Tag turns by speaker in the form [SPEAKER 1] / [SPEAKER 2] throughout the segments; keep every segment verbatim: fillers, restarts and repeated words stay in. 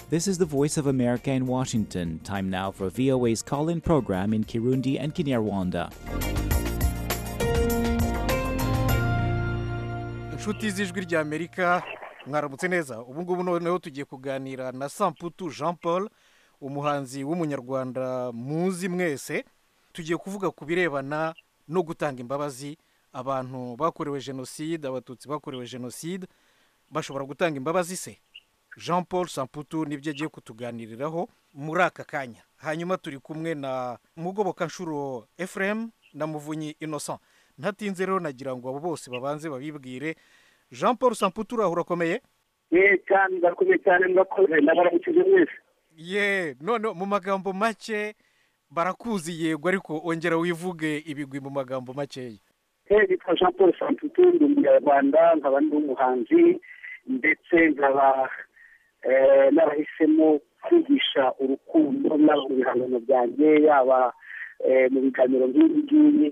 [SPEAKER 1] This is the Voice of America in Washington. Time now for V O A's call-in program in Kirundi and Kinyarwanda.
[SPEAKER 2] Inshuti z'ijwi rya Amerika mwaramutse neza. Ubu ngubu noneho tugiye kuganira na Samputu Jean Paul, umuhanzi w'umunyarwanda muzi mwese. Tugiye kuvuga ku birebana no gutanga imbabazi abantu bakorewe jenoside, abatutsi bakorewe jenoside bashobora gutanga imbabazi se. Jean Paul Samputu nibyo agiye kutuganiriraho muri aka kanya. Hanyuma turi kumwe na Mugobokanshuro Ephraim na Muvunyi Innocent. Ntatinze rero nagira ngo abo bose babanze babibwire. Jean Paul Samputu urahura komeye?
[SPEAKER 3] Ye cyane ndakomeye cyane mwakoze nabaramukije mwese.
[SPEAKER 2] Ye none mu magambo make barakuzi yego ariko ongera wivuge ibigwi mu magambo make.
[SPEAKER 3] Eh bitwa Jean Paul Samputu ndi umunyarwanda nkaba ndi umuhanzi ndetse nkaba eh narahisemo kwigisha urukundo n'ibihangano byanjye yaba mu biganiro nk'ibi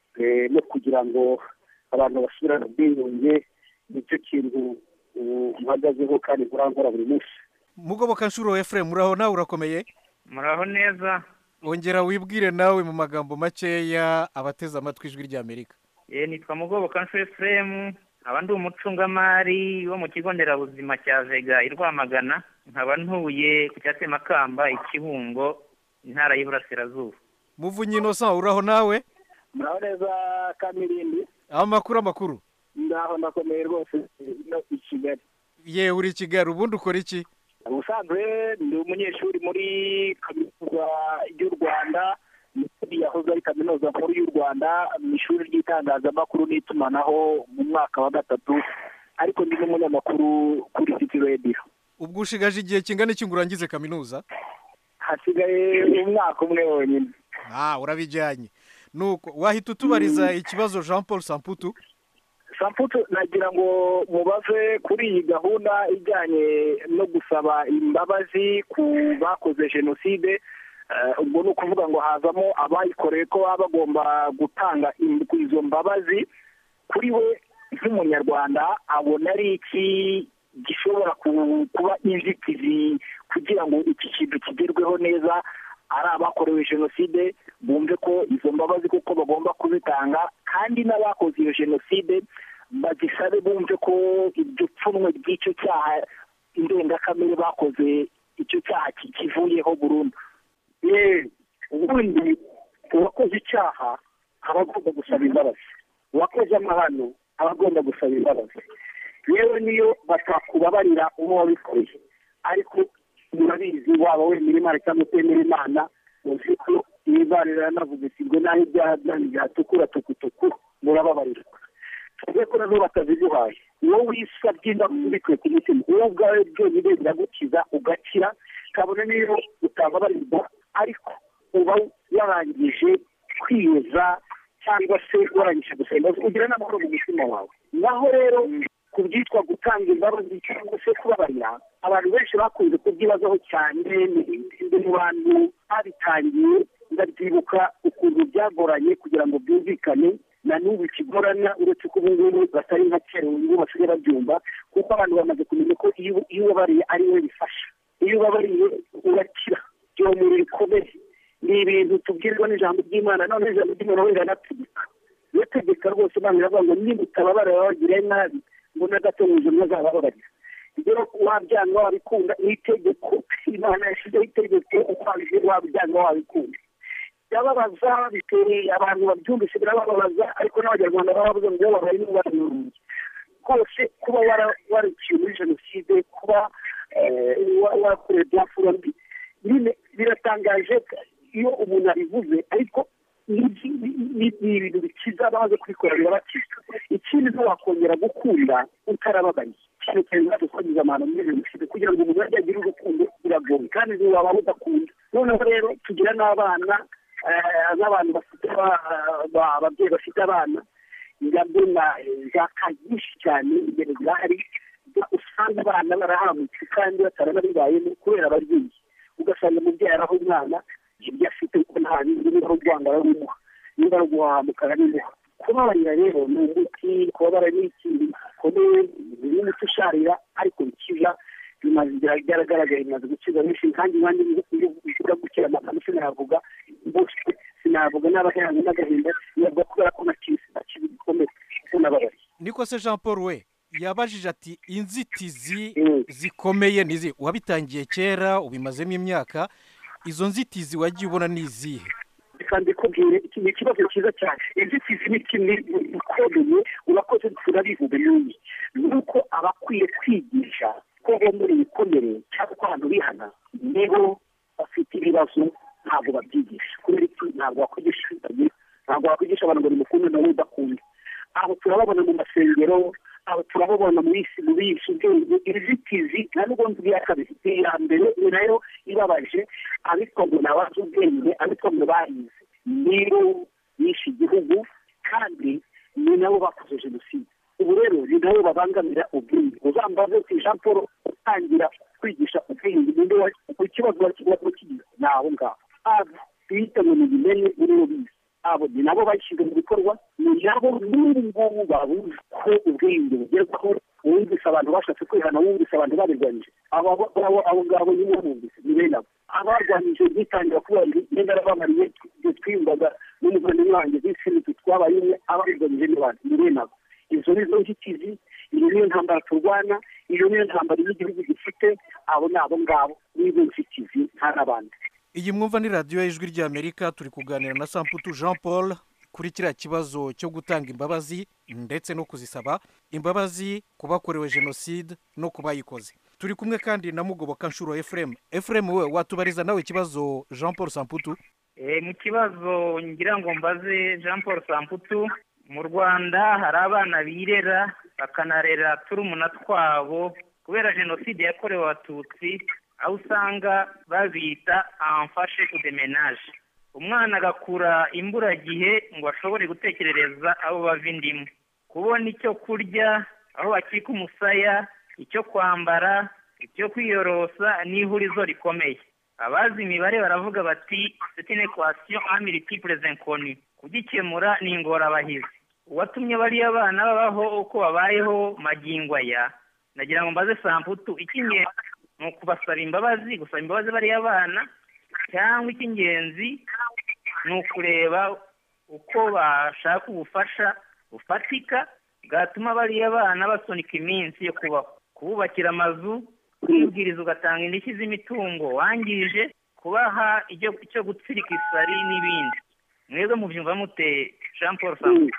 [SPEAKER 3] no kugira ngo abantu basubirane ubwiyunge nicyo kintu mpagazeho kandi nkora buri munsi.
[SPEAKER 2] Mugobokanshuro Ephraim muraho nawe urakomeye?
[SPEAKER 4] Muraho neza.
[SPEAKER 2] Ongera wibwire nawe mu magambo makeya abateze amatwi ijwi rya Amerika.
[SPEAKER 4] Eh nitwa Mugobokanshuro Ephraim, abandi umucungamari wo mu kigo nderabuzima cya Vega irwamagana, nkaba ntuye ku cyatse Makamba ikibungo intara y'Iburasirazuba.
[SPEAKER 2] Muvunyi Innocent uraho nawe?
[SPEAKER 3] Muraho neza Kamirindi.
[SPEAKER 2] Amakuru amakuru.
[SPEAKER 3] Ndaho ndakomeye rwose no i Kigali.
[SPEAKER 2] Ye uri Kigali ubundi ukora iki?
[SPEAKER 3] Ubusanzwe ndi umunyeshuri muri kaminuza y'u Rwanda, muri yahoze ari kaminuza nkuru y'u Rwanda mu ishuri ry'itangazamakuru n'itumanaho mu mwaka wa gatatu, ariko ndi n'umunyamakuru kuri City Radio.
[SPEAKER 2] Ubwo ushigaje igihe kingana iki ngo urangize kaminuza?
[SPEAKER 3] Hasigaye umwaka umwe wonyine.
[SPEAKER 2] Ah urabijyanye. Nuko wahita utubariza ikibazo Jean Paul Samputu?
[SPEAKER 3] Samputu nagira ngo mubaze kuri iyi gahunda ijyanye no gusaba imbabazi ku bakoze jenoside. Ubwo ni ukuvuga ngo hazamo abayikoreye ko baba bagomba gutanga izo mbabazi. Kuri we nk'umunyarwanda abona ari iki gishobora kuba inzitizi kugira ngo iki kintu kigerweho neza, ari abakorewe jenoside bumve ko izo mbabazi kuko bagomba kuzitanga, kandi n'abakoze iyo jenoside bagisabe bumve ko iryo pfunwe ry'icyo cyaha indengakamere bakoze icyo cyaha kivuyeho burundu. Ye ubundi uwakoze icyaha aba agomba gusaba imbabazi, uwakoze amahano aba agomba gusaba imbabazi. Yewe niyo batakubabarira uwo wabikoreye, ariko murabizi waba wemera Imana cyangwa utemera Imana, uzi ko ibibarira yanavuze sigwe naho ibyaha byanyu byatukura tukutuku murababarirwa. Tuvuge ko nabo bataziguhaye, wowe wisabye imbabazi ubikuye ku mutima, wowe ubwawe byonyine biragukiza ugakira, kabone niyo utababarirwa ariko uba warangije kwiyeza cyangwa se warangije gusenga ugira n'amahoro mu mutima wawe. Naho rero ku byitwa gutanga imbabazi cyangwa se kubabarira, abantu benshi bakunze kubyibazaho cyane mu bantu babitangiye. Ndabyibuka ukuntu byagoranye kugira ngo byumvikane, na n'ubu kigorana uretse ko ubu ngubu batari nka kera ubu basigaye babyumva, kuko abantu bamaze kumenya ko iyo ubabariye ari we bifasha, iyo ubabariye urakira. Byo muri rikomeye ni ibintu tubwirwa n'ijambo ry'Imana, none ijambo ry'Imana wenda nategeka iyo tegeka rwose Imana iravuga ngo niba utababara babagire nabi ngo na gato mu ijuru bazababarira. Rero wabyanga wabikunda n'itegeko Imana yashyizeho itegeko ukwabije wabyanga wabikunda. Byababaza bitereye abantu babyumvise birababaza, ariko n'abanyarwanda baravuze ngo babaye n'ubaranyuruye rwose kuba waraciye muri jenoside, kuba wakoreye byafura mbi biratangaje iyo umuntu abivuze, ariko ni ibintu bikiza bamaze kubikora birabakiza. Ikindi zo wakongera gukunda utarababaye, cyane cyane natwe twagize amahano muri jenoside, kugira ngo umuntu ajye agira urukundo biragoye kandi waba udakunda. Noneho rero tugira n'abana n'abantu bafite ababyeyi bafite abana, ndabona zaka nyinshi cyane imbere zahari, usanga abana barahamutse kandi batarabibayemo kubera ababyeyi. Ugasanga umubyeyi araho umwana ibyo afite uko nta bindi niba ari urwanga arabimuha, niba ari guhamuka arabimuha. Kubabarira rero ni umuti, kubabara ni ikintu gikomeye, ni umuti usharira ariko bikiza, bimaze byaragaragaye bimaze gukiza benshi kandi abandi bivuga gukira amagambo sinavuga bose sinavuga n'abaheranye n'agahinda nabwo kubera ko nakisi nakiri bikomeye n'ababari.
[SPEAKER 2] Niko se Jean Paul we yabajije ati inzitizi mm. zikomeye nizi wabitangiye kera ubimazemo imyaka izo nzitizi wagiye ubona nizihe?
[SPEAKER 3] Kandi kubwire iki ni kibazo cyiza cyane. Inzitizi ni kimwe ukomeye urakoze turabivuga n'undi nuko abakwiye kwigisha ko bo muri bikomere cyangwa ko abantu bihana nibo bafite ibibazo ntabwo babyigisha kubera iki ntabwo wakwigisha ntabwo wakwigisha abantu ngo nimukunde nawe udakunda. Aho turababona mu masengero aho turababona mu isi mu bisi inzitizi nta n'ubwo nzi ya kabiri ya mbere ni nayo ibabaje ariko ngo nabaze ubwenge ariko ngo bayize nibo bishe igihugu kandi ni nabo bakoze jenoside. Ubu rero ni nabo babangamira ubwenge. Uzambaze uti Jean Paul utangira kwigisha ubwenge ninde ku kibazo wakibazo kigira naho ngaho abo bita ngo nibimenye uri bizi abo ni nabo bayishinga mu bikorwa ni nabo n'ubu babuze ko ubwenge bugerwaho wumvise abantu bashatse kwihana wumvise abantu babirwanyije abo abo abo ngabo nyine wumvise ni bene abo abarwanyije bitangira kuba ngenda rabamariye twimbaga n'umuvandimwe wanjye z'isini twabayimwe ababirwanyije n'abandi ni bene abo. Izo nizo nzitizi iyo niyo ntambara turwana iyo niyo ntambara y'igihugu gifite abo ni abo ngabo n'izo nzitizi nta n'abandi.
[SPEAKER 2] Iyi mwumva ni radiyo y'ijwi ry'Amerika turi kuganira na Samputu Jean Paul kuri kiriya kibazo cyo gutanga imbabazi ndetse no kuzisaba imbabazi ku bakorewe jenoside no ku bayikoze. Turi kumwe kandi na Mugoboka Nshuro Ephraim. Ephraim we watubariza nawe ikibazo Jean Paul Samputu?
[SPEAKER 4] Eh mu kibazo ngira ngo mbaze Jean Paul Samputu, mu Rwanda hari abana birera bakanarera turumuna twabo kubera jenoside yakorewe abatutsi aho usanga babita enfant de ménage. Umwana agakura imburagihe ngo ashobore gutekerereza abo bava indimu, kubona icyo kurya, aho bakika umusaya, icyo kwambara, icyo kwiyorosa n'ihurizo rikomeye. Abazi imibare baravuga bati c'est une équation à multiples inconnus, kugikemura ni ingorabahizi. Uwatumye bari abana babaho uko babayeho magingo aya nagira ngo mbaze Samputu ikinye no kubasaba imbabazi gusaba imbabazi bari abana cyangwa ikingenzi no kureba uko bashaka ubufasha bufatika bwatuma bari abana basunika iminsi yo kubaho, kububakira amazu, kwibwiriza ugatanga indishyi z'imitungo wangije, kubaha icyo gutsirika isari n'ibindi. Mwebwe mubyumva mute Jean Paul Samputu?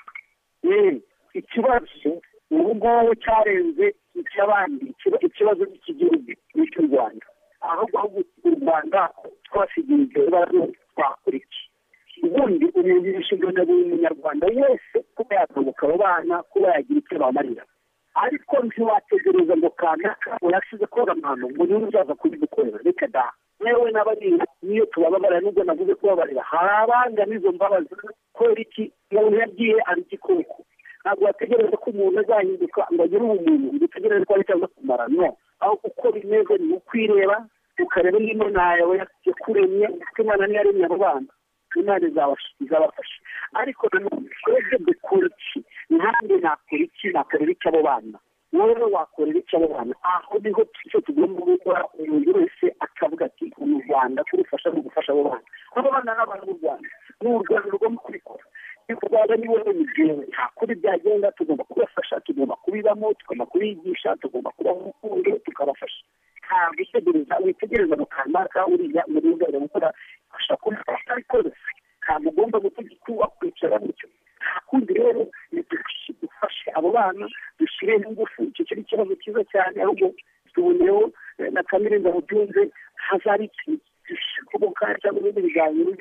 [SPEAKER 3] Ikibazo ubu ngubu cyarenze icy'abandi ikibazo cy'igihugu cy'u Rwanda ahubwo u Rwanda twasigiye ibibazo twakora iki? Ubundi umuntu yishingana buri munyarwanda wese kuba yatambuka abo bana kuba yagira icyo bamarira, ariko ntiwategereza ngo kanaka urasize koga amahano ngo niwe uzaza kubidukorera. Reka da yewe n'abarira niyo tubababara nubwo navuze kubabarira hari abanga n'izo mbabazi kubera iki umuntu yagiye ari igikoko. Ntabwo wategereza ko umuntu azahinduka ngo agire ubumuntu utegereze ko ari cyangwa kumara no, aho uko bimeze ni ukwireba ukareba n'Imana yawe yakuremye kuko Imana niyo yaremye abo bana Imana izabafasha. Ariko nanone twebwe dukora iki? Nanjye nakora iki? Nakorera iki abo bana? Wowe wakorera iki abo bana? Aho niho icyo tugomba gukora umuntu wese akavuga ati mu Rwanda turufasha mu gufasha abo bana. Abo bana n'abantu b'u Rwanda ni u Rwanda rugomba kubikora. Rwanda ni wowe mugiye kuri byagenda tugomba kubafasha, tugomba kubibamo, tugomba kubigisha, tugomba kubaho urukundo tukabafasha. Ntabwo itegereza witegereza mu kanaka uriya muri ngara gukora ashaka kumufasha ariko ntabwo ugomba gutegeka kwicara mucyo. Kundi rero dufashe abo bana dushyire ingufu. Icyo kiri ikibazo cyiza cyane ahubwo tuboneyeho na kamere ndabubyumve hazari ikintu gishoboka cyangwa ibindi biganiro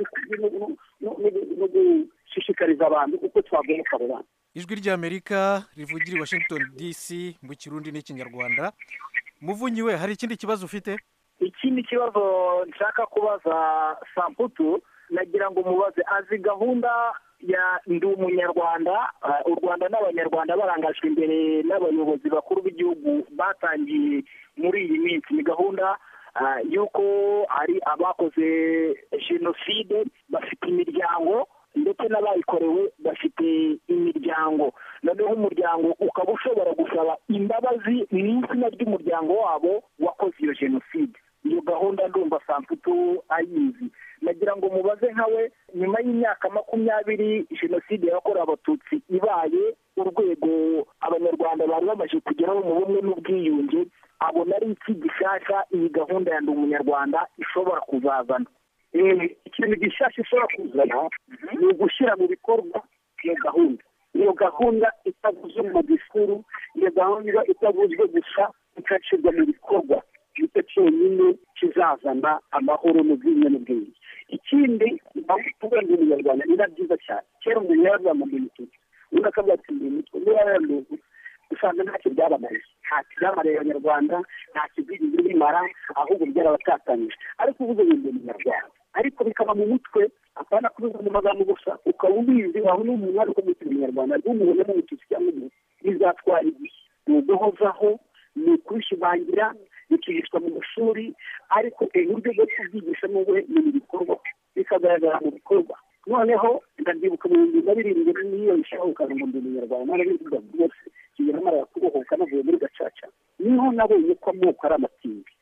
[SPEAKER 3] no gushishikariza abantu uko twagoboka abo bana.
[SPEAKER 2] Ijwi ry'Amerika rivugira i Washington D C mu Kirundi n'Ikinyarwanda. Muvunyi we hari ikindi kibazo ufite?
[SPEAKER 3] Ikindi kibazo nshaka kubaza Samputu nagira ngo mubaze azi gahunda ya ndi umunyarwanda u Rwanda n'abanyarwanda barangajwe imbere n'abayobozi bakuru b'igihugu batangiye muri iyi minsi. Ni gahunda yuko ari abakoze jenoside bafite imiryango ndetse n'abayikorewe bafite imiryango. noneho umuryango ukaba ushobora gusaba imbabazi mu izina ry'umuryango wabo wakoze iyo jenoside. Iyo gahunda ndumva Samputu ayizi. Nagira ngo mubaze nkawe, nyuma y'imyaka makumyabiri jenoside yakorewe abatutsi ibaye, urwego abanyarwanda bari bamaze kugeraho mu bumwe n'ubwiyunge, abona ari iki gishasha iyi gahunda ya Ndi Umunyarwanda ishobora kuzazana?
[SPEAKER 5] Ikintu gishasha ishobora kuzana ni ugushyira mu bikorwa iyo gahunda. Iyo gahunda itavuzwe mu disikuru, iyo gahunda itavuzwe gusa, ikashyirwa mu bikorwa. Nicyo cyonyine kizazana amahoro n'ubwiyunge n'ubwiyunge. Ikindi, kuba Ndi Umunyarwanda ni byiza cyane. Kera umuntu yarazamuye umututsi, undi akavuga ati ndi umutwe, niba yaranduye usanga ntacyo byabamariye, ntacyo byamariye abanyarwanda, ntacyo byigeze bimara, ahubwo byarabatatanyije. Ariko uvuze ngo Ndi Umunyarwanda, ariko bikaba mu mutwe, apana kubiza mu magambo gusa, ukaba ubizi aho n'umuntu ari kumutse Umunyarwanda, n'umuntu n'umututsi cyangwa umuntu, bizatwara igihe. Ni uguhozaho, ni ukubishimangira, bikigishwa mu mashuri, ariko uburyo bwo kubyigisha n'ubwo ni mu bikorwa, bikagaragara mu bikorwa. Noneho ndabyibuka mu bihumbi na birindwi n'iyo bishahukaga mu Ndi Umunyarwanda n'abivuga byose kigera mara kubohoka navuye muri Gacaca, niho nabonye ko amoko ari amatimbi.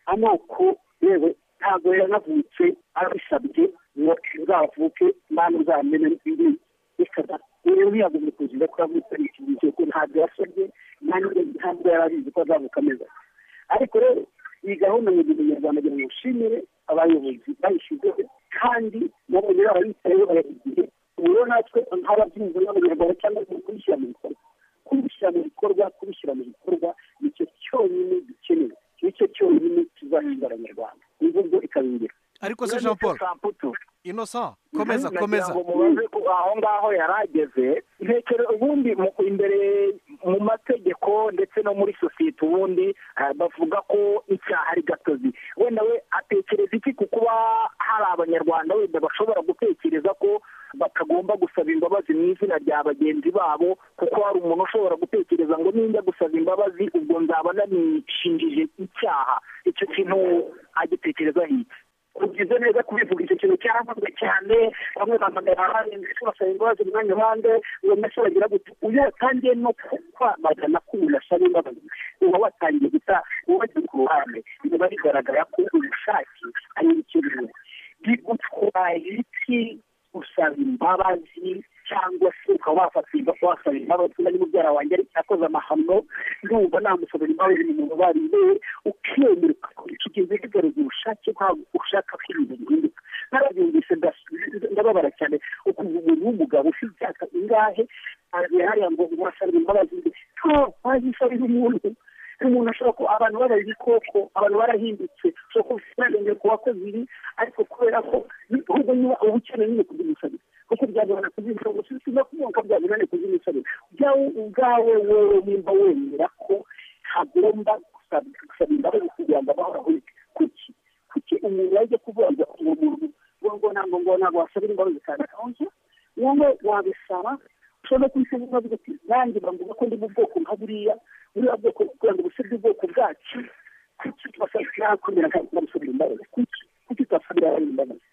[SPEAKER 5] Amoko yewe ntabwo yanavutse abisabye ngo uzavuke mwana uzamene indi ikada. Uyu ntiyagomba kugira ko avutse iki gihe ko ntabwo yasabye, ntabwo yarabizi ko azavuka ameze. Ariko rero iyi gahunda mu Ndi Umunyarwanda kugira ngo ushimire abayobozi bayishyizeho, kandi nabonye barayitayeho barayigiye. Ubu natwe nk'ababyumva n'abanyarwanda cyangwa kubishyira mu bikorwa, kubishyira mu bikorwa kubishyira mu bikorwa nicyo cyonyine gikenewe, nicyo cyonyine kizahinda abanyarwanda, imvugo ikabingira.
[SPEAKER 2] Ariko se Jean Paul Innocent, komeza komeza.
[SPEAKER 3] Mubaze ko aho ngaho yarageze, ntekere ubundi imbere mu mategeko ndetse no muri sosiyete ubundi bavuga ko icyaha ari gatozi. Wenda we atekereza iki ku kuba hari abanyarwanda wenda bashobora gutekereza ko batagomba gusaba imbabazi mu izina rya bagenzi babo, kuko hari umuntu ushobora gutekereza ngo ninjya gusaba imbabazi ubwo nzaba nanishinjije icyaha. Icyo kintu agitekerezaho iki? Ugize neza kubivuga, icyo kintu cyaravuzwe cyane, bamwe bamagana abandi ndetse basaba imbabazi mu mwanya wande, uwo mwese bagira guti uyu yatangiye no kwamagana ko umuntu asaba imbabazi, uba watangiye guta uwagiye ku ruhande. Biba bigaragara ko ubushake ari ikintu bigutwaye iki usaba imbabazi, cyangwa se ukaba wafatirwa wasaba imbabazi niba mubyara wanjye ari cyakoze amahano, ndumva namusabira imbabazi mu muntu bariye, ukemera kigeze bigaragaza ubushake bwawe ushaka kwirinda guhinduka. Narabyumvise ndababara cyane ukuntu umuntu w'umugabo ufite imyaka ingahe hariya ngo wasabira imbabazi, wazisabira umuntu umuntu ashobora ko abantu babaye ibikoko, abantu barahindutse, ushobora kuba ufite ubwenge ku bakozi ibi, ariko kubera ko ahubwo niba uba ukeneye nyine kuzimusabira, kuko byagorana kuzimusabira gusa usiga kumoka byagorana kuzimusabira. Byawe ubwawe wowe nimba wemera ko hagomba gusaba imbabazi kugira ngo amahoro ahurike, kuki kuki umuntu yajya kuvuga ngo uwo muntu ngo ntabwo ngo ntabwo wasabira imbabazi kandi akawushya, wowe wabisaba ushobora kubisaba ukavuga ati nanjye bambuga ko ndi mu bwoko nka buriya, buriya bwoko kugira ngo busebye ubwoko bwacu, kuki tubasabira kumera nk'abasabira imbabazi, kuki kuki tubasabira imbabazi?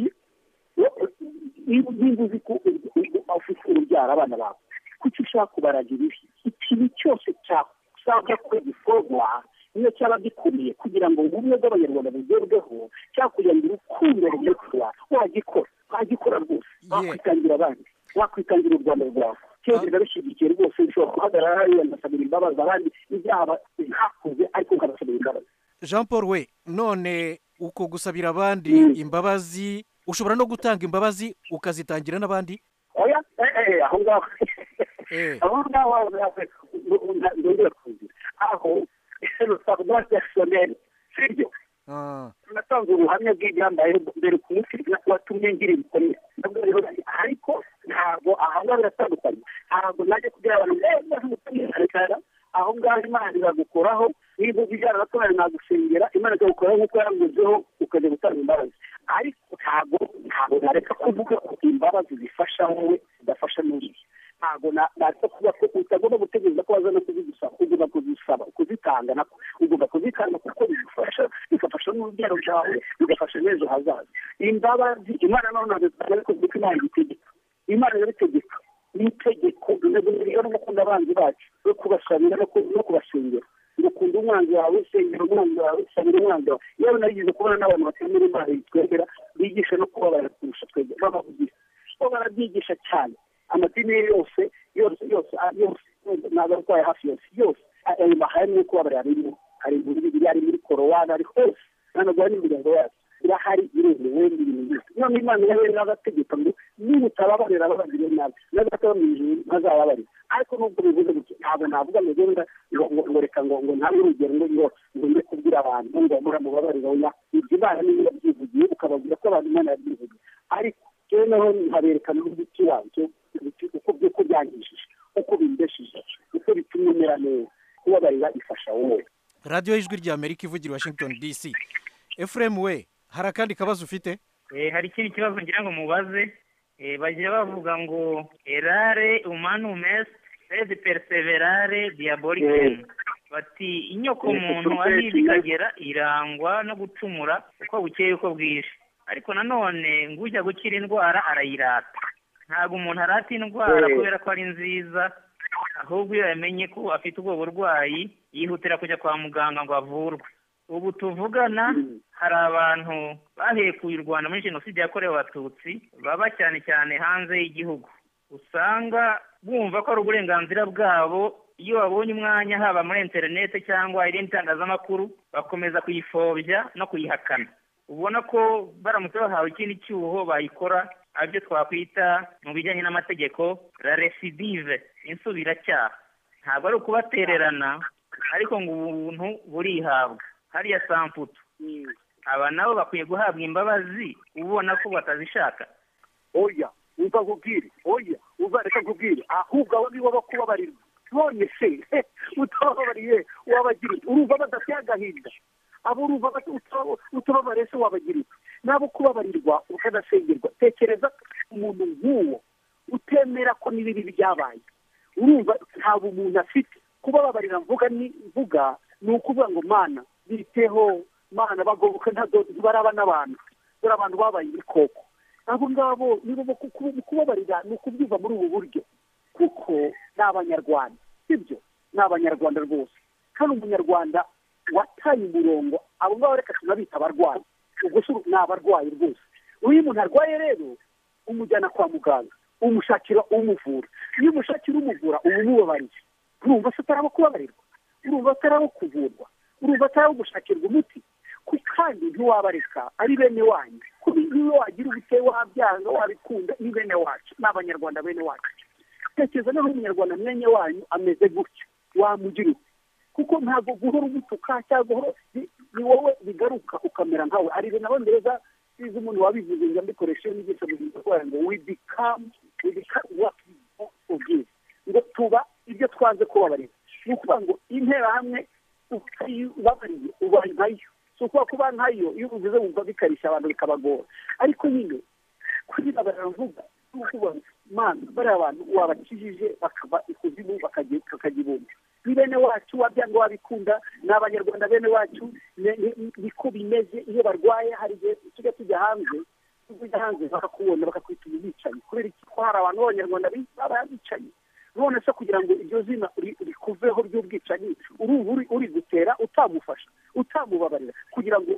[SPEAKER 3] Niba uzi ko ufite urubyaro abana bawe, kuki ushaka kubaragira ibi? Ikintu cyose cyasabwa ko gikorwa niyo cyaba gikomeye kugira ngo ubumwe bw'abanyarwanda bugerweho, cyangwa kugira ngo urukundo rugere wagikora, wagikora rwose, wakwitangira abandi, wakwitangira u Rwanda rwawe. Cyose ndabishyigikiye rwose, bishobora guhagarara hariya ngasabira imbabazi abandi ibyaha ntakoze, ariko nkabasabira imbabazi.
[SPEAKER 2] Jean Paul we, none uko gusabira abandi imbabazi ushobora no gutanga imbabazi ukazitangira n'abandi?
[SPEAKER 5] Oya, eh aho ngaho aho ngaho ndongera kugira aho iselo sabwa personnel sibyo. Natanze ubuhamya bw'ibyambaye mbere ku munsi watumye ngira ibikomeye, ariko ntabwo aha ngaho biratandukanye. Ntabwo najya kugira abantu neza aho ngaho Imana iragukoraho, niba ubijyana na tubari nagusengera, Imana ikagukoraho nk'uko yaranguzeho ukajya gutanga imbabazi. Ariko ntabwo ntabwo nareka kuvuga ko imbabazi zifasha wowe zidafasha n'undi. Ntabwo nareka kuvuga ko utagomba gutegereza ko wazana kuzigusaba, ugomba kuzisaba, kuzitanga nako ugomba kuzitanga kuko bigufasha, bigafasha n'urubyaro rwawe, bigafasha n'ejo hazaza. Imbabazi Imana none ariko kuko Imana itegeka, Imana irabitegeka n'itegeko ryo no gukunda abanzi bacu no kubasabira no kubasengera ukunda umwanzi wawe usengera umwanzi wawe usabira umwanzi wawe yewe narigeze kubona n'abantu batemera imana yitwegera bigisha no kubabara kurusha twebwe babavugisha bo barabyigisha cyane amadini yose yose yose yose ntabwo arwaye hafi yose yose ayo mahame yo kubabarira arimo hari muri bibiri ari muri korowani ari hose ntabwo ari imiryango yacu irahari iremewe n'ibintu byose none imana yawe n'agategeko ngo niba utababarira ababagiriye nabi n'agataba mu ijuru ntazababarira ariko nubwo bivuze gutya ntabwo navuga ngo genda ngo reka ngo ngo ntabwo urugero ngo ngo ngo njye kubwira abantu ngo muramubabarira oya ibyo imana niyo yabyivugiye ukababwira ko abantu imana yabyivugiye ariko rero naho nkaberekana n'ubuti wabyo uko by'uko byangishije uko bimbeshije uko bituma umera neza kubabarira ifasha wowe
[SPEAKER 2] radiyo y'ijwi ry'amerika ivugira washington dc Ephraim we hari akandi kabazo ufite
[SPEAKER 4] hari ikindi kibazo ngira ngo mubaze bagira bavuga ngo erare humanum est sed perseverare diabolicum bati inyoko muntu ari bikagera irangwa no gucumura uko bukeye uko bwije ariko nanone ngujya gukira indwara arayirata ntabwo umuntu arata indwara kubera ko ari nziza ahubwo iyo yamenye ko afite ubwo burwayi yihutira kujya kwa muganga ngo avurwe ubu tuvugana hari abantu bahekuye u Rwanda muri jenoside yakorewe abatutsi baba cyane cyane hanze y'igihugu usanga bumva ko ari uburenganzira bwabo iyo babonye umwanya haba muri interinete cyangwa irindi tangazamakuru bakomeza kuyifobya no kuyihakana ubona ko baramutse bahawe ikindi cyuho bayikora aribyo twakwita mu bijyanye n'amategeko la recidive insubiracyaha ntabwo ari ukubatererana ariko ngo ubuntu burihabwa hariya samputu aba nabo bakwiye guhabwa imbabazi ubona ko batazishaka
[SPEAKER 5] oya umva nkubwire oya uzareka nkubwire ahubwo abo nibo bakubabarirwa none se utababariye wabagira urumva badafite agahinda abo urumva utababariye se wabagira nabo kubabarirwa ukanasengerwa tekereza umuntu nk'uwo utemera ko n'ibibi byabaye urumva ntabwo umuntu afite kubababarira mvuga ni mvuga ni ukuvuga ngo mana biteho mana bagoboka ntibaraba n'abantu dore abantu babaye ibikoko abo ngabo nibo kubabarira ni ukubyuva muri ubu buryo kuko ni abanyarwanda sibyo ni abanyarwanda rwose kandi umunyarwanda wataye umurongo abo ngabo reka tunabita abarwayi ubwo ni abarwayi rwose iyo umuntu arwaye rero umujyana kwa muganga umushakira umuvura iyo umushakira umuvura uba umubabariye urumva se atarabo kubabarirwa urumva atarabo kuvurwa urumva atarabo gushakirwa umuti kandi ntiwabareka ari bene wanyu niyo wagira ubute wabyanga wabikunda ni bene wacu ni abanyarwanda bene wacu tekereza naho umunyarwanda mwene wanyu ameze gutyo wamugira ute kuko ntabwo guhora umutuka cyangwa ni wowe bigaruka ukamera nkawe ari ibintu nabo neza size umuntu wabivuze ngo mbikoreshe n'igice mu gihe ngo we become we become what we forgive ngo tuba ibyo twanze kubabarira ni ukuvuga ngo interahamwe ubabariye ubaye nkayo si ukuba kuba nkayo iyo uvuze wumva bikarishya abantu bikabagora ariko nyine kuri baravuga ni ukuvuga mana bariya abantu wabakijije bakaba ikuzimu bakajya ibumbi ni bene wacu wabyanga wabikunda ni abanyarwanda bene wacu niko bimeze iyo barwaye hari igihe tujya tujya hanze tujya hanze bakakubona bakakwita ubicanyi kubera iki ko hari abantu b'abanyarwanda baba bicanyi none se kugira ngo iryo zina rikuveho ry'ubwicanyi uri gutera utamufasha utamubabarira kugira ngo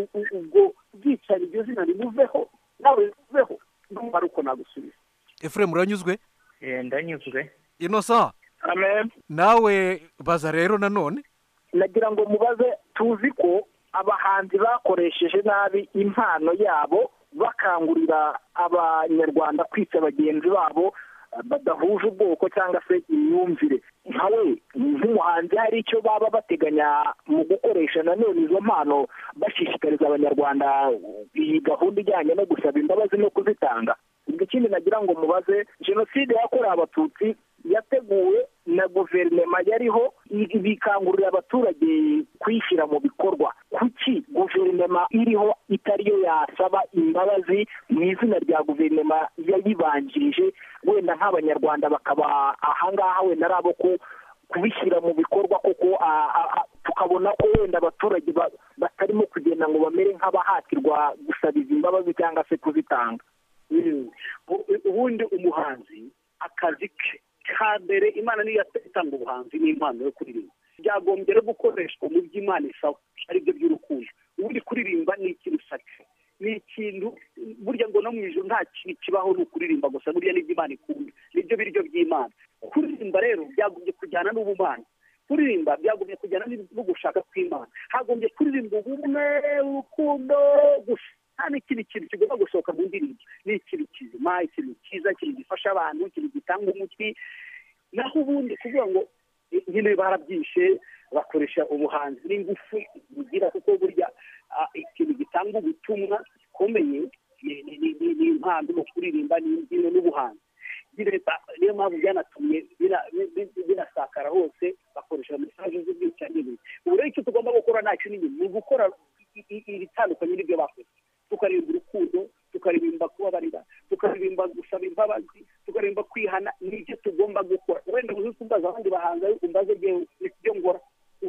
[SPEAKER 5] ubwo bwicanyi iryo zina rimuveho nawe rimuveho n'umva ari uko nagusubiza
[SPEAKER 2] Ephraim uranyuzwe
[SPEAKER 4] ndanyuzwe
[SPEAKER 2] Innocent
[SPEAKER 3] amen
[SPEAKER 2] nawe baza rero nanone
[SPEAKER 3] nagira ngo mubaze tuzi ko abahanzi bakoresheje nabi impano yabo bakangurira abanyarwanda kwica bagenzi babo badahuje ubwoko cyangwa se imyumvire nkawe nk'umuhanzi hari icyo baba bateganya mu gukoresha nanone izo mpano bashishikariza abanyarwanda iyi gahunda ijyanye no gusaba imbabazi no kuzitanga ikindi nagira ngo mubaze jenoside yakorewe abatutsi yateguwe na guverinoma yariho bikangurira abaturage kuyishyira mu bikorwa kuki guverinoma iriho itariyo yasaba imbabazi mu izina rya guverinoma yayibanjirije wenda nk'abanyarwanda bakaba ahangaha wenda ari abo ko kubishyira mu bikorwa koko tukabona ko wenda abaturage batarimo kugenda ngo bamere nk'abahatirwa gusaba izi mbabazi cyangwa se kuzitanga
[SPEAKER 5] ubundi umuhanzi akazi ke ka mbere. Imana niyo yatanga ubuhanzi n'impano yo kuririmba, byagombye no gukoreshwa mu by'Imana isaba aribyo by'urukundo. Ubundi kuririmba ni ikintu sacre, ni ikintu burya ngo no mu ijuru nta kintu kibaho ni ukuririmba gusa, burya n'ibyo Imana ikunda, nibyo biryo by'Imana. Kuririmba rero byagombye kujyana n'ubumana, kuririmba byagombye kujyana no gushaka kw'Imana, hagombye kuririmba ubumwe, urukundo gusa, nta n'ikindi kintu kigomba gusohoka mu ndirimbo. Ni ikintu kizima, ikintu cyiza, ikintu gifasha abantu, ikintu gitanga umuti. Naho ubundi kuvuga ngo nyine barabyishe bakoresha ubuhanzi n'ingufu bugira, kuko burya ikintu gitanga ubutumwa gikomeye ni impamvu no kuririmba n'imbyino n'ubuhanzi. Niyo mpamvu byanatumye binasakara hose, bakoresha mesaje z'ubwicanyi. Ubu rero icyo tugomba gukora nta kintu ni ugukora ibitandukanye n'ibyo bakoze, tukaririmba urukundo, tukaririmba kubabarira, tukaririmba gusaba imbabazi, tukaririmba kwihana. N'ibyo tugomba gukora. Wenda uzi kumbaza abandi bahanzi umbaze ibyo ngora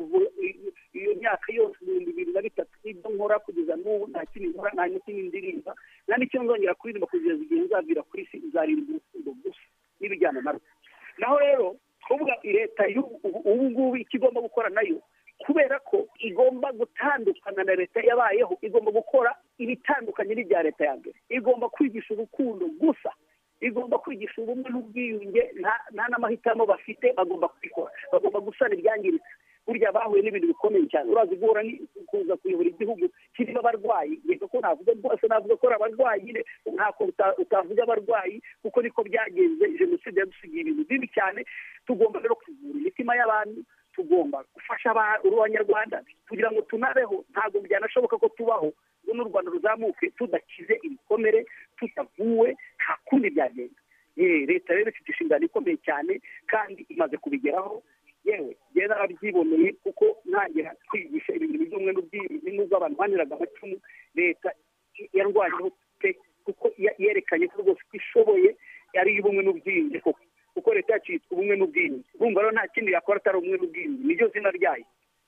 [SPEAKER 5] iyo myaka yose ibihumbi bibiri na bitatu n'ibyo nkora kugeza n'ubu nta kindi nkora, nta n'ikindi ndirimba, nta n'icyo nzongera kuririmba kugeza igihe nzavira kuri isi, izaririmba urukundo gusa n'ibijyana narwo. Naho rero kuvuga leta ubu ngubu ikigomba gukora nayo, kubera ko igomba gutandukana na leta yabayeho, igomba gukora ibitandukanye n'ibya leta ya mbere. Igomba kwigisha urukundo gusa, igomba kwigisha ubumwe n'ubwiyunge, nta n'amahitamo bafite, bagomba kubikora, bagomba gusana ibyangiritse. Burya bahuye n'ibintu bikomeye cyane, urazi guhura kuza kuyobora igihugu kirimo abarwayi. Yego ko navuga rwose, navuga ko ari abarwayi nyine, ntako utavuga abarwayi, kuko niko byagenze. Jenoside yadusigiye ibintu bibi cyane. Tugomba rero kuvura imitima y'abantu, tugomba gufasha abanyarwanda kugira ngo tunabeho. Ntabwo byanashoboka ko tubaho ngo n'u Rwanda ruzamuke tudakize ibikomere, tutavuwe, nta kundi byagenda. Leta rero ifite inshingano ikomeye cyane kandi imaze kubigeraho. Yewe njye narabyiboneye, kuko ntangira kwigisha ibintu by'ubumwe n'ubwiyunge n'ubwo abantu baniraga amacumu, leta yarwanyeho pe, kuko yerekanye ko rwose ko ishoboye ari iy'ubumwe n'ubwiyunge koko, kuko leta yacu yitwa ubumwe n'ubwiyunge. Urumva rero nta kindi yakora atari ubumwe n'ubwiyunge, niryo zina ryayo,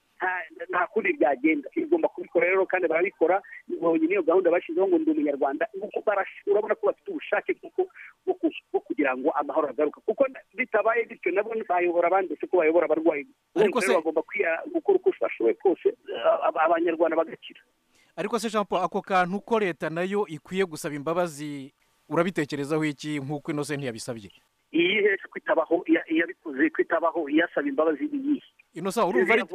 [SPEAKER 5] nta kundi byagenda. Igomba kubikora rero, kandi barabikora. Niyo gahunda bashyizeho ngo ndi umunyarwanda, urabona ko bafite ubushake kuko bwo kugira ngo amahoro agaruka, kuko bitabaye bityo nabo bayobora abandi ko bayobora abarwayi. Ariko se bagomba gukora uko bashoboye kose abanyarwanda bagakira.
[SPEAKER 2] Ariko se Jean Paul, ako kantu ko leta nayo ikwiye gusaba imbabazi urabitekerezaho iki, nk'uko Innocent yabisabye?
[SPEAKER 5] Iyi hese kwitabaho yabikoze, kwitabaho yasaba imbabazi iyi
[SPEAKER 2] Innocent urumva ari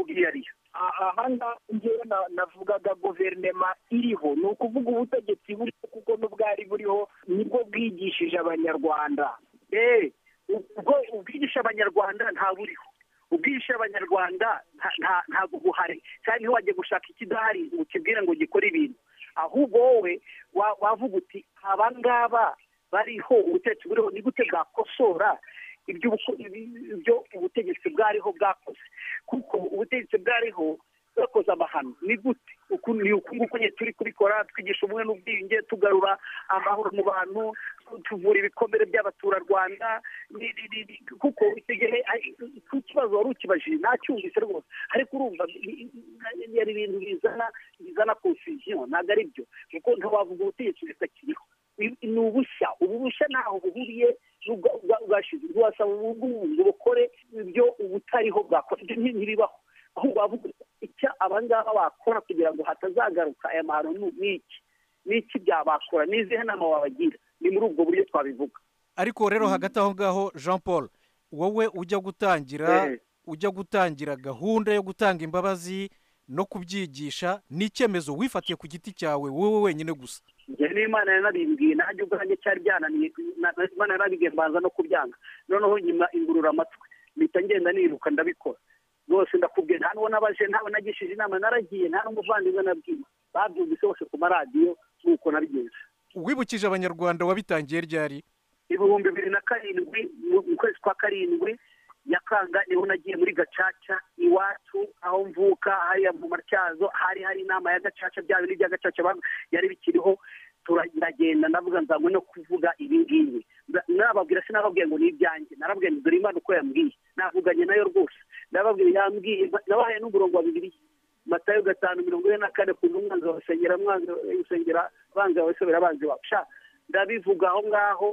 [SPEAKER 3] ahanga njyewe navugaga guverinoma iriho, ni ukuvuga ubutegetsi buriho, kuko n'ubwari buriho nibwo bwigishije abanyarwanda.
[SPEAKER 5] Eh, ubwo ubwigisha abanyarwanda nta buriho, ubwigisha abanyarwanda ntabwo buhari, cyane iyo wagiye gushaka ikidahari ukibwira ngo gikore ibintu. Ahubwo wowe wavuga uti abangaba bariho, ubutegetsi buriho, ni gute bwakosora ibyo ubutegetsi bwariho bwakoze, kuko ubutegetsi bwariho bwakoze amahano. Ni gute ni uku nguko nyine turi kubikora, twigisha ubumwe n'ubwiyunge, tugarura amahoro mu bantu, tuvura ibikomere by'abaturarwanda, kuko icyo gihe ku kibazo wari ukibajije ntacyumvise rwose. Ariko urumva yari ibintu bizana bizana confusion, ntabwo ari byo, kuko ntiwavuga ubutegetsi butakiriho. Ni ubushya, ubu bushya ntaho buhuriye bwashize. Ntiwasaba ubu ngo bukore ibyo ubutariho bwakora, ibyo ntibibaho. Ahubwo bavuga icyo abangaba bakora kugira ngo hatazagaruka aya mahano n'iki n'iki byabakora, n'izihe nama wabagira. Ni muri ubwo buryo twabivuga.
[SPEAKER 2] Ariko rero hagati aho ngaho Jean Paul, wowe ujya gutangira ujya gutangira gahunda yo gutanga imbabazi no kubyigisha, n'icyemezo wifatiye ku giti cyawe wowe wenyine gusa?
[SPEAKER 5] Njye n'Imana yanabimbwiye, nanjye ubwanjye cyari byananiye, Imana yarabigiye mbanza no kubyanga, noneho nyuma ingurura amatwi, mpita ngenda niruka ndabikora rwose. Ndakubwiye nta n'uwo nabaje, ntawe nagishije inama, naragiye, nta n'umuvandimwe nabwiye, babyumvise bose ku maradiyo nk'uko nabigenza.
[SPEAKER 2] Wibukije abanyarwanda wabitangiye ryari?
[SPEAKER 5] Ibihumbi bibiri na karindwi mu kwezi kwa karindwi Nyakanga niho nagiye muri Gacaca iwacu aho mvuka, hariya mu Matyazo hari hari inama ya Gacaca, bya bindi bya Gacaca yari bikiriho. Turagenda ndavuga nzamwe no kuvuga ibi ngibi, nababwira sinababwiye ngo ni ibyanjye, narabwiye ngo dore Imana uko yambwiye, navuganye nayo rwose, ndababwiye yambwiye, nabahaye n'umurongo wa Bibiliya, Matayo gatanu mirongo ine na kane, kuva umwanzi wawe usengera mwanzi usengera abanzi wawe sobera abanzi wawe. Ndabivuga aho ngaho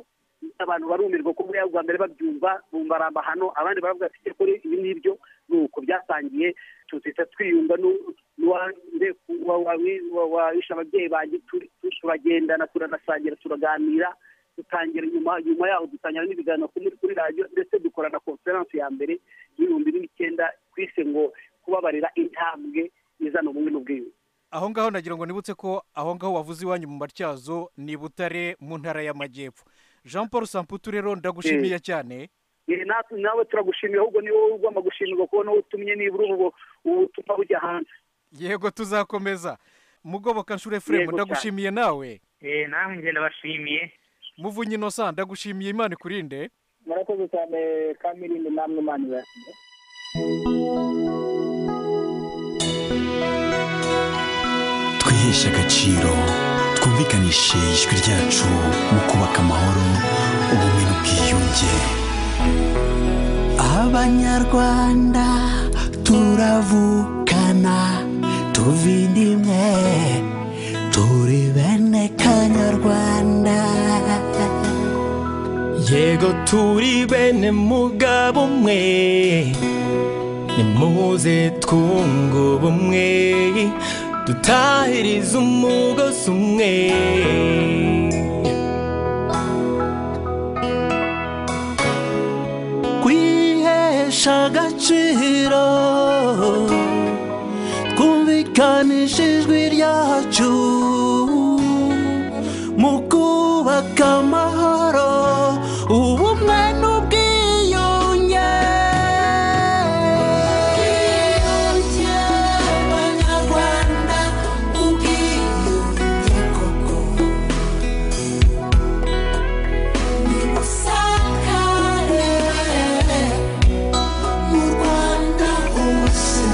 [SPEAKER 5] abantu barumirwa ko muri ya Rwanda babyumva bumva ari amahano abandi baravuga ati kuri ibi nibyo nuko byatangiye tutita twiyunga n'uwande wawisha ababyeyi banjye turagendana turanasangira turaganira dutangira nyuma nyuma yaho dutangira n'ibiganiro kuri radio ndetse dukora na conference ya mbere y'ibihumbi n'icyenda kwise ngo kubabarira intambwe izana ubumwe n'ubwiyunge.
[SPEAKER 2] Aho ngaho nagira ngo nibutse ko aho ngaho wavuze iwanyu mu Matyazo ni Butare mu ntara y'Amajyepfo. Jean Paul Samputu rero ndagushimiye cyane.
[SPEAKER 5] Eh natwe nawe turagushimiye ahubwo ni wowe ugomba gushimirwa ko no utumye nibura ubu ubutumwa bujya hanze.
[SPEAKER 2] Yego tuzakomeza. Mugoboka Nshure Fremu ndagushimiye nawe.
[SPEAKER 4] Eh namwe nje ndabashimiye.
[SPEAKER 2] Muvunyi Innocent ndagushimiye Imana ikurinde.
[SPEAKER 3] Murakoze cyane Kamilindi namwe Imana ibasinde.
[SPEAKER 6] Twihesha agaciro twumvikanishe ijwi ryacu mu kubaka amahoro ubumwe n'ubwiyunge. Abanyarwanda turavukana tuvindimwe turi bene Kanyarwanda.
[SPEAKER 7] Yego turi bene mugabo umwe nimuze twunga ubumwe dutahiriza umugozi umwe.
[SPEAKER 6] Kwihesha agaciro twumvikanisha ijwi ryacu mu kubaka amahoro ubumwe n'ubwiyunge. Abanyarwanda ubwiyunge koko nibusakare mu Rwanda hose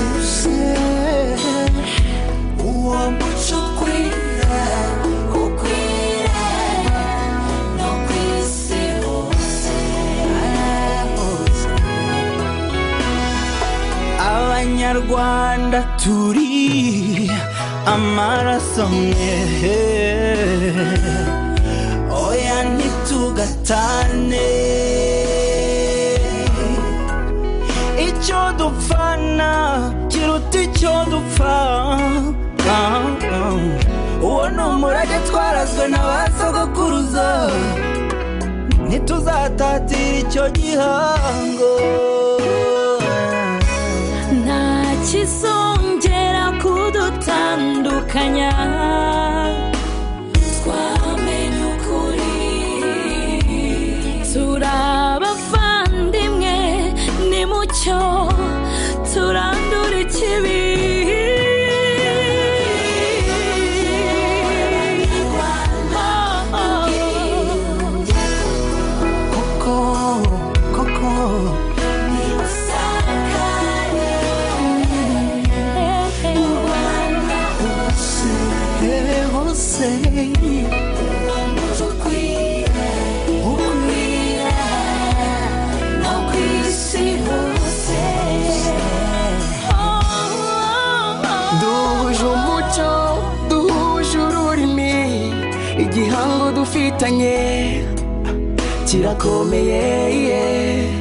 [SPEAKER 6] uwo muco ukwira ukwira no ku isi hose. Abanyarwanda turi amaraso amwe oya ntitugatane icyo dupfana kiruta icyo dupfa. Uwo ni umurage twarazwe n'abasogokuruza ntituzatatira icyo gihango.
[SPEAKER 8] Nta kizongera kudutandukanya twamenye ukuri turabavandimwe nimucyo turandura ikibi.
[SPEAKER 7] Duhuje umuco duhuje ururimi igihango dufitanye kirakomeye.